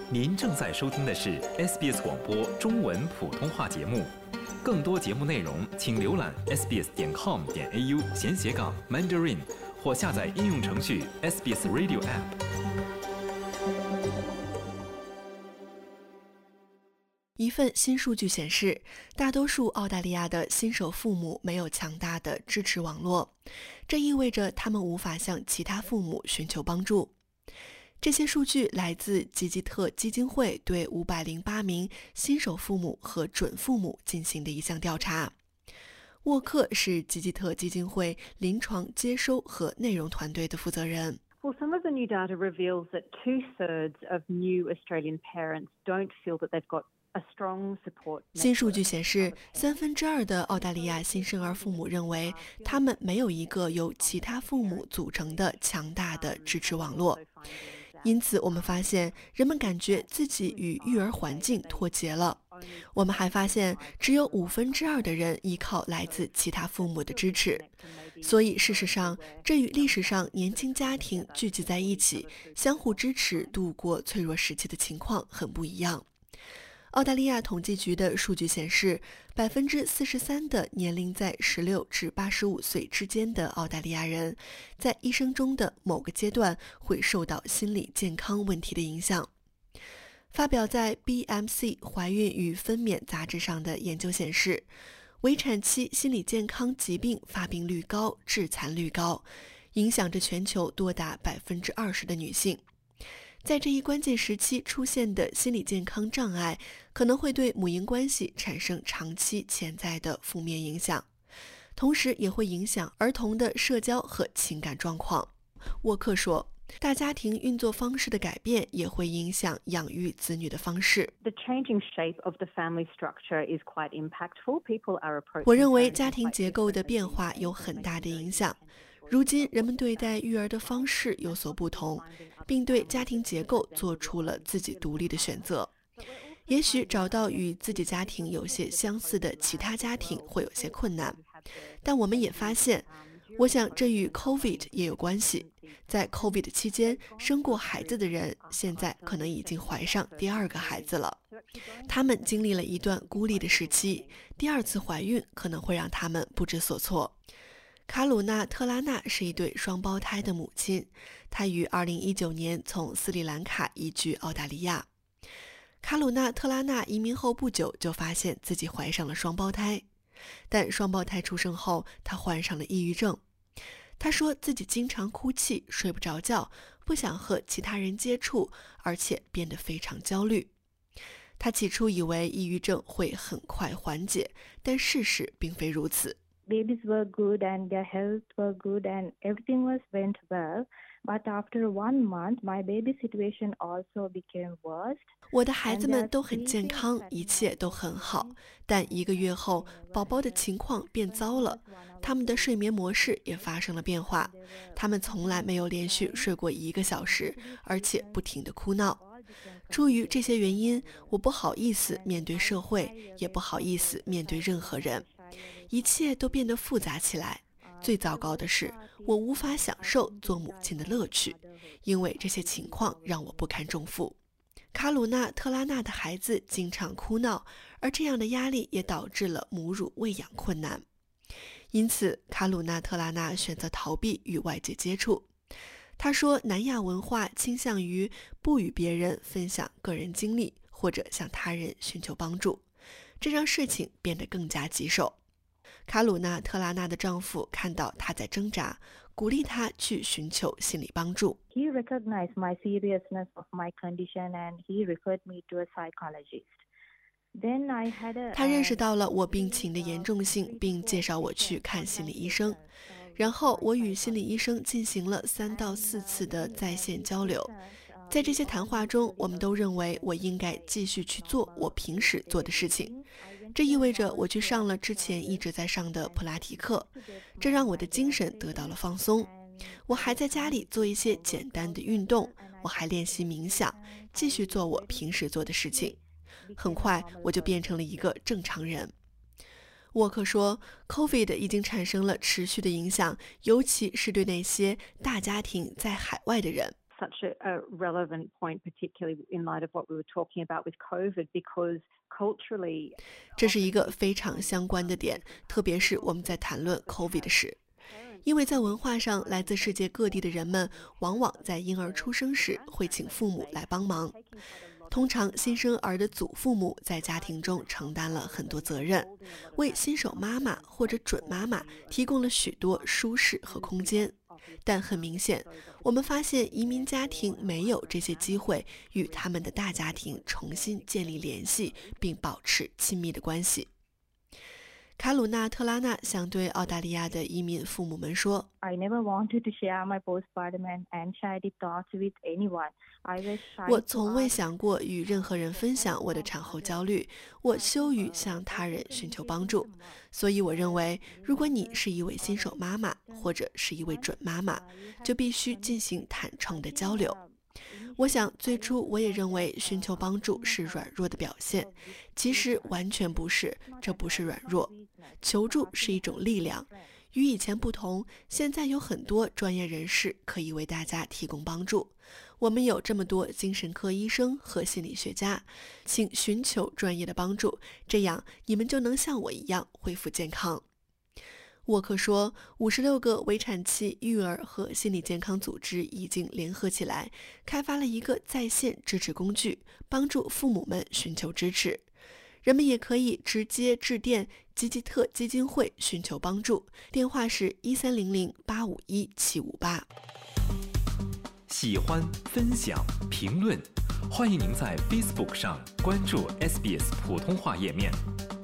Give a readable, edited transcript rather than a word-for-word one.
您正在收听的是 SBS 广播中文普通话节目，更多节目内容请浏览 sbs.com.au/Mandarin 或下载应用程序 SBS Radio App。 一份新数据显示，大多数澳大利亚的新手父母没有强大的支持网络，这意味着他们无法向其他父母寻求帮助。这些数据来自吉吉特基金会对508名新手父母和准父母进行的一项调查。沃克是吉吉特基金会临床接收和内容团队的负责人。 Well, some of the new data reveals that 2/3 of new Australian parents don't feel that they've got a strong support. 新数据显示，2/3的澳大利亚新生儿父母认为他们没有一个由其他父母组成的强大的支持网络。因此，我们发现人们感觉自己与育儿环境脱节了。我们还发现，只有2/5的人依靠来自其他父母的支持。所以，事实上，这与历史上年轻家庭聚集在一起，相互支持度过脆弱时期的情况很不一样。澳大利亚统计局的数据显示，43%的年龄在16至85岁之间的澳大利亚人，在一生中的某个阶段会受到心理健康问题的影响。发表在 BMC 怀孕与分娩杂志上的研究显示，围产期心理健康疾病发病率高、致残率高，影响着全球多达20%的女性。在这一关键时期出现的心理健康障碍，可能会对母婴关系产生长期潜在的负面影响，同时也会影响儿童的社交和情感状况。沃克说，大家庭运作方式的改变也会影响养育子女的方式。 The changing shape of the family structure is quite impactful. People are approaching. 我认为家庭结构的变化有很大的影响。如今，人们对待育儿的方式有所不同，并对家庭结构做出了自己独立的选择。也许找到与自己家庭有些相似的其他家庭会有些困难，但我们也发现，我想这与 COVID 也有关系。在 COVID 期间生过孩子的人，现在可能已经怀上第2个孩子了。他们经历了一段孤立的时期，第2次怀孕可能会让他们不知所措。卡鲁纳特拉纳是一对双胞胎的母亲，她于2019年从斯里兰卡移居澳大利亚。卡鲁纳特拉纳移民后不久就发现自己怀上了双胞胎，但双胞胎出生后，她患上了抑郁症。她说自己经常哭泣，睡不着觉，不想和其他人接触，而且变得非常焦虑。她起初以为抑郁症会很快缓解，但事实并非如此。 Babies were good and their health were good and everything went well. But after 1 month, my baby situation also became worse. 我的孩子们都很健康，一切都很好。但1个月后，宝宝的情况变糟了，他们的睡眠模式也发生了变化。他们从来没有连续睡过1个小时，而且不停地哭闹。出于这些原因，我不好意思面对社会，也不好意思面对任何人。一切都变得复杂起来。最糟糕的是，我无法享受做母亲的乐趣，因为这些情况让我不堪重负。卡鲁纳特拉纳的孩子经常哭闹，而这样的压力也导致了母乳喂养困难。因此，卡鲁纳特拉纳选择逃避与外界接触。他说，南亚文化倾向于不与别人分享个人经历，或者向他人寻求帮助，这让事情变得更加棘手。卡鲁纳特拉纳的丈夫看到她在挣扎，鼓励她去寻求心理帮助。 He recognized my seriousness of my condition and he referred me to a psychologist. Then I had 他认识到了我病情的严重性，并介绍我去看心理医生。然后我与心理医生进行了3到4次的在线交流。在这些谈话中，我们都认为我应该继续去做我平时做的事情。这意味着我去上了之前一直在上的普拉提课，这让我的精神得到了放松。我还在家里做一些简单的运动，我还练习冥想，继续做我平时做的事情。很快我就变成了一个正常人。沃克说 COVID 已经产生了持续的影响，尤其是对那些大家庭在海外的人。 such a relevant point, particularly in light of what we were talking about with COVID, because culturally, 这是一个非常相关的点，特别是我们在谈论 COVID 时。因为在文化上，来自世界各地的人们往往在婴儿出生时会请父母来帮忙。通常新生儿的祖父母在家庭中承担了很多责任，为新手妈妈或者准妈妈提供了许多舒适和空间。但很明显，我们发现移民家庭没有这些机会与他们的大家庭重新建立联系，并保持亲密的关系。卡鲁纳特拉纳想对澳大利亚的移民父母们说 I never wanted to share my postpartum and anxiety thoughts with anyone. I was shy 我从未想过与任何人分享我的产后焦虑，我羞于向他人寻求帮助。所以我认为，如果你是一位新手妈妈或者是一位准妈妈，就必须进行坦诚的交流。我想最初我也认为寻求帮助是软弱的表现，其实完全不是，这不是软弱。求助是一种力量，与以前不同，现在有很多专业人士可以为大家提供帮助。我们有这么多精神科医生和心理学家，请寻求专业的帮助，这样你们就能像我一样恢复健康。沃克说，56个围产期育儿和心理健康组织已经联合起来，开发了一个在线支持工具，帮助父母们寻求支持。人们也可以直接致电吉吉特基金会寻求帮助，电话是1300-851-758。 喜欢、分享、评论，欢迎您在 Facebook 上关注 SBS 普通话页面。